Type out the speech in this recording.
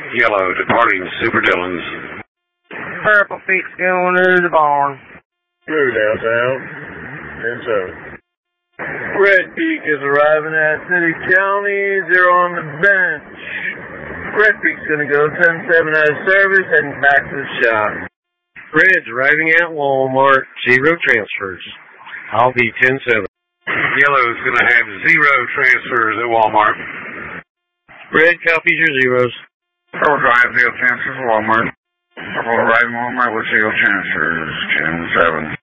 Yellow departing Super Dillon's. Purple Peak's going to the barn. Blue downtown, 10-7. Red Peak is arriving at City County. Zero on the bench. Red Peak's going to go 10-7 out of service, heading back to the shop. Red's arriving at Walmart. 0 transfers. I'll be 10-7. Yellow's going to have 0 transfers at Walmart. Red copies your zeros. Purple drive 0 transfers at Walmart. Purple arriving at Walmart with 0 transfers, 10-7.